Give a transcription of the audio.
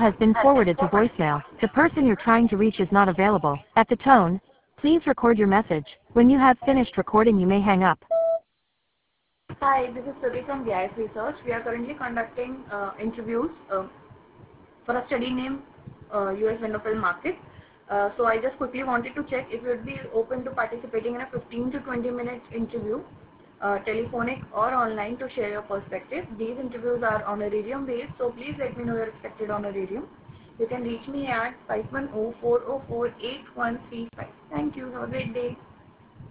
has been forwarded to voicemail. The person you're trying to reach is not available. At the tone, please record your message. When you have finished recording, you may hang up. Hi, this is Subi from GIS Research. We are currently conducting interviews for a study named US Window Film Market. So I just quickly wanted to check if you would be open to participating in a 15 to 20 minutes interview, telephonic or online, to share your perspective. These interviews are honorarium based, so please let me know your expected honorarium. You can reach me at 5104048135. Thank you. Have a great day.